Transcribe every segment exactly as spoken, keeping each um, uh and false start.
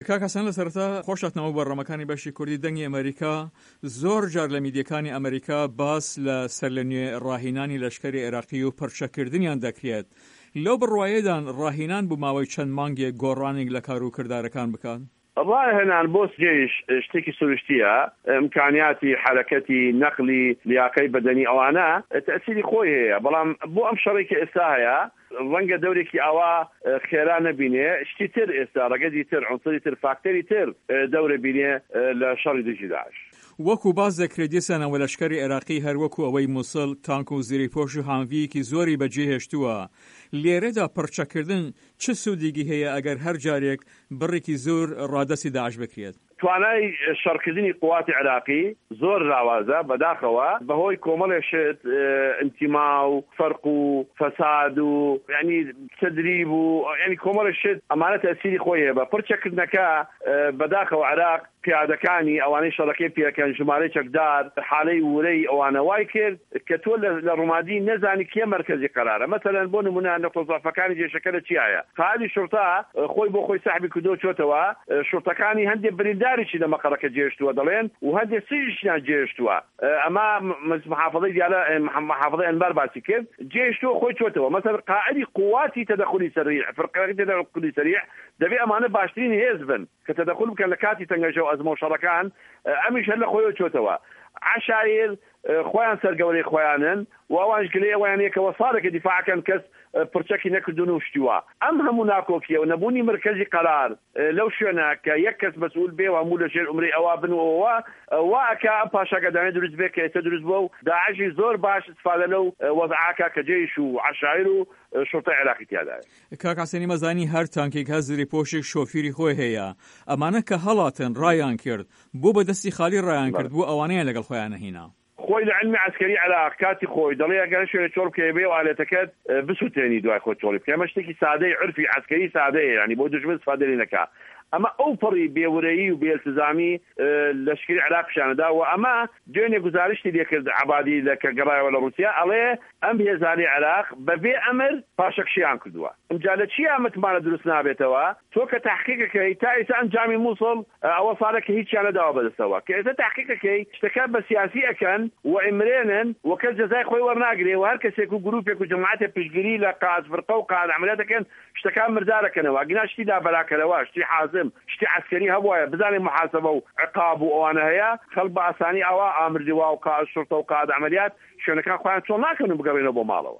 کاک حەسەن لە سەرەتا خۆشاتنەوە بەڕەمەکانی بەشی کوردی دەنگی ئەمریکا زۆر جار لە میدیەکانی ئەمریکا باس لە سەر لە نوێ ڕاهینانی لەشکری عێراقی و پڕچەکردنیان دەکرێت. لەو بڕواایەدان ڕاهینان بوو ماوەی چەند مانگێک گۆڕانێک لە کار و کردارەکان بکات. ڕاهێنان بۆ جێش شتێکی سروشتیە، ئیمکانیاتی حرەکەتی نەقلی لیاقەی بەدەنی ئەوانە تەسیری خۆی هەیە، بەڵام بۆ ئەم شەڕێکی ئێستا هەیە ڕەنگە دەورێکی ئاوا خێرا نەبینێ، شتی تر ئێستا ڕەگەزی تر عنسری تر فاکتەری تر دەورە بینێ لە شەڕی دژی داعش. وەکو باز دەکرێت دیسانەوە لەشکری عێراقی هەروەکو ئەوەی مووسڵ تانک و زیری پۆش و هانڤیەکی زۆری بەجێهێشتووە. لێرەدا پڕچەکردن چ سوودێکی هەیە ئەگەر هەر جارێک بڕێکی زۆر ڕادەسی داعش بکرێت؟ توانای شەڕکردنی قواتی عێراقی زۆر لاوازە بەداخەوە بەهۆی کۆمەڵێشت ئینتیما و فەرق و فەساد و ینی تدریب و ینی کۆمەڵێشت ئەمانە تەسیری خۆی هەیە. بە پڕچەکردنەکە بەداخەوە عێراق پیادەکانی ئەوانەی شەڕەکەی پێکەن ژمارەی چەکدار حالەی ورەی ئەوانە وای کرد کە تۆ لە ڕوومادی نەزانی کێ مەرکەزی قەرارە. مەسەلەن بۆ نمونە نەقۆزافەکانی جێشەکە لە چیایە؟ قائیدی شورتا خۆی بۆ خۆی ساحبی کردۆ چۆتەوە، شورتەکانی هەندێک برینداریی لە مەقەڕەکە جێشتووە دەڵێن و هەندێک سژیان جێشتووە. ئەمە محافظەی دیالە محافظەی ئەنبار باسی کرد، جێشتووە خۆی چۆتەوە. مەسەلەن قائیدی قواتی تەدەخلی سەریع، فرقەکەی تەدەخلی سەریع دەبێ ئەمانە باشترین هێز بن کە تەدەخل بکەن لە کاتی تەنگەشە و ئەزمە و شەڕەکان. ئەمیش هەر لە خۆیەوە چۆتەوە. عشایر خۆیان سەرگەورەی خۆیانن و ئەوانش گلەی ئەویان یەکەوە ساڵێکە دیفاعەکەن کەس پرچەکی نەکردون و شتیوە. ئەم هەموو ناکۆکیە و نەبوونی مرکزی قەرار لەو شوێنە کە یەک کەس مەسئول بێ و هەموو لە ژێر ئومرەی ئەوا بنەوە وا ئەکا ئەم پاشاکەدانێ دروست بێ کە ئێستا دروست بووە و داعشی زۆر باش استفادە لەو وەزعاکە کە جێیش و عشایر و شورتای عێراقی تیادایە. کاک حەسەنی مەزانی هەر تانکێک هە زیری پۆشێک شۆفیری خۆی هەیە، ئەمانە کە هەڵاتن ڕایان کرد بۆ بەدەستی خالی ڕایان کرد بۆ ئەوانەیە لەگەڵ خۆیان نەهینا. خۆی لە علمی عسکەری عێراق کاتی خۆی دەڵێ ئەگەر شوێنە چۆڵ بکەی بێ و ئالێتەکەت بسووتێنی دوای خۆت چۆڵی بکە. ئەمە شتێکی سادەی عرفی عسکەری سادەیە، ینی بۆ دژمن استفادە نەکا. ئەمە ئەو پڕی بێورەیی و بێالتزامی لەشکری عێراق پیشانەدا و ئەمە دوێنێ گزارشتی لێکرد عەبادی لە کە گەڕایەوە لە رووسیا، ئەڵێ ئەم هێزانی عێراق بەبێ ئەمر پاشەکشیان کردووە. ئەمجا لە چی ئەمەتمانە دروست نابێتەوە؟ تۆ کە تحقیقەکەی تا ئێستا ئەنجامی مووسڵ ئەوە ساڵێک کە هیچیان نەداوە بەدەستەوە، کە ئێستا تحقیقەکەی شتەکە بە سیاسی ئەکەن و ئیمرێنن و کەس جەزای خۆی وەرناگرێ و هەر کەسێک و گروپێک و جەماعەتێ پشتگیری لە قاز فرقە و قاز عەمەلیاتەکەن شتەکان مردارەکەنەوە. گنا شتی دابەراکەرەوە، شتی حازم، شتی عسکەری هەبوایە بزانین محاسبە و عقاب و ئەوانە هەیە. خەڵک بە ئاسانی ئەوە ئامردیوا و قاز شورتە و قاز عەمەلیات شوێنەکان خۆیان چۆن ناکەن و بگەڕێنەوە بۆ ماڵەوە.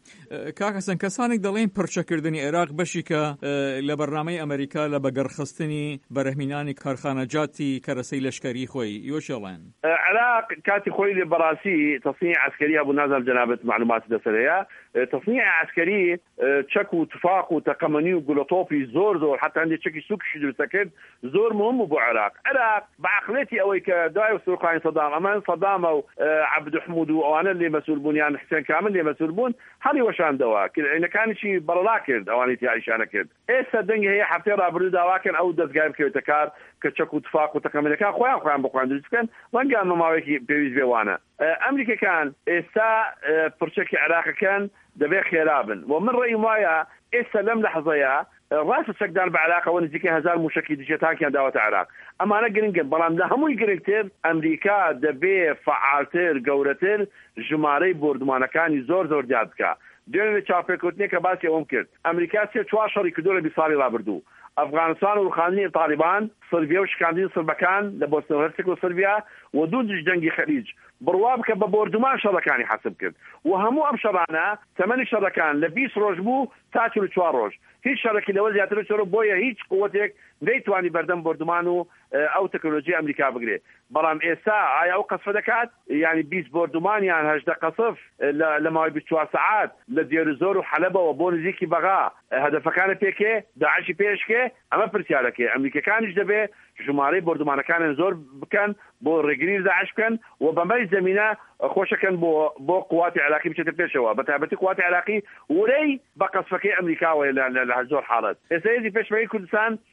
کاک حەسەن کەسانێک دەڵێن پڕچەکردنی عێراق بەشی کە لە بەرنامەی ئەمریکا لە بەگەڕخستنی بەرەهمینانی کارخانەجاتی کەرەسەی لەشکری خۆی یۆشەڵێن عێراق کاتی خۆی لێ بەڕاستی تەصنیع عسکەری هەبوو، نازانم جەنابەت معلوماتی لەسەر هەیە. تەصنیع عسکەری چەک و تفاق و تەقەمەنی و گولۆتۆپی زۆر زۆر حتا هەندێک چەکی سووکشی دروستە کرد زۆر مهم بوو بۆ عێراق. عێراق بەعقلێتی ئەوەی کە دوای سوڕخانی سەدام ئەمان سەدامە و عەبدوحمود و ئەوانە لێ مەسئول بوون یان حسێن کامل لێ مەسئول بوون هەڵی وەشاندەوە عینەکانیشی بەڵڵا کرد، ئەوانی تیاریشانە کرد. ئێستا دەنگی هەیە هەفتەی ڕابردوو داواکەن ئەو دەستگای بکەوێتە کار کە چەک و تفاق و تەقەمەنەکان خۆیان خۆیان بخۆیان دروست بکەن وەنگیان مەماوەیەکی پێویست بێوانە. ئەمریکەکان ئێستا پرچەکی عێراقەکان دەبێ خێرابن و من ڕێیم وایە ئێستا لەم لەحظەیە ڕاستە چەکدار بە عێراقەوە نزیکەی هەزار موشکی دیژێتانکیان داوەتە عێراق. ئەمانە گرنگن، بەڵام لە هەمووی گرنگتر ئەمریکا دەبێ فعالتر گەورەتر ژمارەی بۆردمانەکانی زۆر زۆر زیاد بکە. دوێنێ چاپێکوتنێک کە باسی ئەوم کرد ئەمریکا سێ چوار شەڕی کردووە لە بیست ساڵی ڕابردوو. ئەفغانستان و ڕخاندنی تالیبان، سربیا و شکاندنی سربەکان لە بۆسنە و هەرسێک و سربیا و دوو جەنگی خەلیج بڕوا بکە بە بۆردومان شەڕەکانی حەسب کرد و هەموو ئەم شەڕانە تەمەنی شەڕەکان لە بیست ڕۆژ بوو تا چل و چوار ڕۆژ. هیچ شەڕێکی لەوە زیاتر چۆرە بۆیە هیچ قووەتێک نەیتوانی بەردەم بۆردومان و ئەو تەکنۆلۆژی ئەمریکا بگرێ. بەڵام ئێستا ئایا ئەو قەسفە دەکات؟ یعنی بیست بۆردومان یان هەژدە قەسف لە ماوەی بیست و چوار سەعات لە دیێرزۆر و حەلەبەوە بۆ نزیکی بەغا هەدەفەکانە پێکێ داعشی پێشکێ؟ ئەمە پرسیارەکەی. ئەمریکەکانیش دەبێ ژمارەی بۆردومانەکانیان زۆر بکەن بۆ ڕێگری داعش بکەن و بەمەی زەمینە خۆشەکەن بۆ بۆ قواتی عێراقی بچێتە پێشەوە، بە تایبەتی قواتی عێراقی ورەی بە قەسفەکەی ئەمریکاوە لە زۆر حاڵەت. ئێستا هێزی پێشمەرگەی کوردستان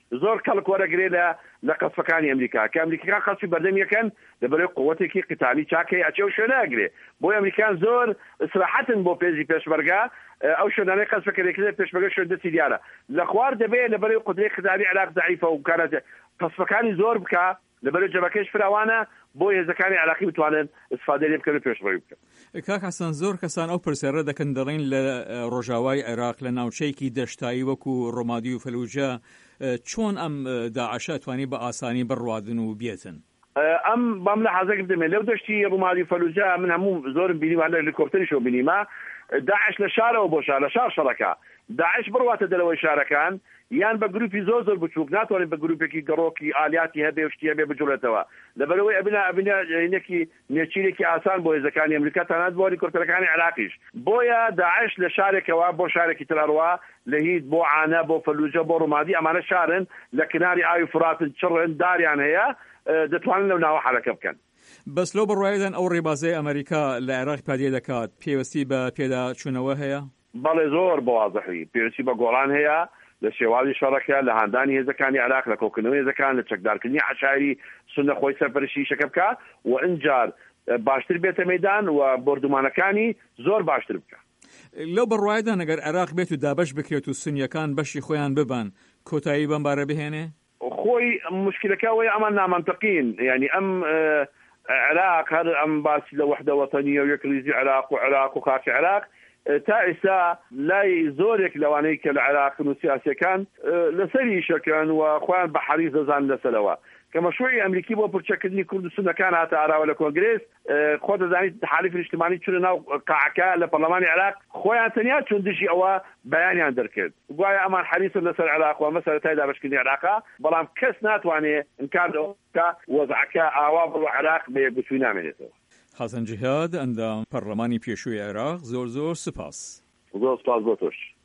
زۆر کەڵک وەرەگرێ لە لە قەسفەکانی ئەمریکا کە ئەمریکا خەڵکی بەردەم یەکەن لەبەرەوەی قووەتێکی قتالی چاکەی ئەچێ و شوێنەگرێ بۆی ئەمریکان زۆر سراحەتن بۆ پێزی پێشمەرگە ئەو شوێنانەی قەسفەکەرێکرێت پێشمەرگە شوێن دەستی دیارە لە خوار دەبێت لەبەرەوەی قودرەی قتالی عێراق ضعیفە و کارە قەسفەکانی زۆر بکە لەبەرەوەی جەبهەکەش فراوانە بۆ هێزەکانی عێراقی بتوانن استفادە لێ بکەن و پێشبڕی بکەن. کاک حەسەن زۆر کەسان ئەو پرسیارە دەکەن دەڵێن لە ڕۆژاوای عێراق لە ناوچەیەکی دەشتایی وەکو ڕۆمادی و فەلوجە چۆن ئەم داعشە توانی بە ئاسانی بڕوادن و بێتن؟ ئەم بام لە حەزەکە بدەمێ لەو دەشتی ڕۆمادی و فەلوجە من هەموو زۆرم بینیوە لە هێلیکۆپتەریشەوە بینیمە داعش لە شارەوە بۆ شار لە شار شەڕەکە داعش بڕواتە دەرەوەی شارەکان یان بە گروپی زۆر زۆر بچووک ناتوانین بە گروپێکی گەڕۆکی ئالیاتی هەبێ و شتی هەبێ بجوڵێتەوە لەبەرەوەی ئەبنا ئەبنا یەکی نێچیرێکی ئاسان بۆ هێزەکانی ئەمریکا تەنانەت بۆ هێلیکۆپتەرەکانی عێراقیش بۆیە داعش لە شارێکەوە بۆ شارێکی ترەڕوا لە هید بۆ عانە بۆ فەلوجە بۆ ڕۆمادی ئەمانە شارن لە کناری ئاوی فراتن چڕن داریان هەیە دەتوانن لەو ناوە حرەکە بکەن. بەس لەو بڕوایدان ئەو ڕێبازەی ئەمریکا لە عێراق پادیە دەکات پێوەستی بە پێدا چوونەوە هەیە؟ بەڵێ زۆر بەوازەحی پێویستی بە گۆڕان هەیە لە شێوازی شەڕەکە لە هاندانی هێزەکانی عێراق لە کۆکردنەوەی هێزەکان لە چەکدارکردنی عەشایری سونە خۆی سەرپەرشتی شەکە بکات و ئەنجار باشتر بێتە مەیدان و بردومانەکانی زۆر باشتر بکات. لەو بڕوایدا ئەگەر عێراق بێت و دابەش بکرێت و سونیەکان بەشی خۆیان ببان کۆتایی بەم بارە بهێنێ؟ خۆی مشکلەکە وەی ئەمان نامەنتەقین یعنی ئەم عێراق هەر ئەم باسی لە وەحدە وەتەنیە و یەکریزی عێراق و عێراق و خاکی عێراق تا ئێستا لای زۆرێک لەوانەی کە لە عێراقن و سیاسەکان لەسەری شەکەن و خۆیان بە حەریص دەزان لەسەرەوە کە مەشروعی ئەمریکی بۆ پڕچەکردنی کورد و سونەکان هاتە ئاراوە لە کۆنگرێس خۆ دەزانیت حالیف نیشتیمانی چونە ناو قاعەکە لە پەرلەمانی عێراق خۆیان تەنیا چون دژی ئەوە بەیانیان دەرکرد گوایە ئەمان حەریصن لەسەر عێراق و مەسەرەتای دابەشکردنی عێراقا بەڵام کەس ناتوانێت ئینکار کە وەزعەکە ئاوا بڕۆ عێراق بە یەکگوتووی نامێنێتەوە. حەسەن جیهاد ئەندام پەرلەمانی پێشووی عێراق زۆر زۆر سپاس. زۆر سپاس بۆ تۆش.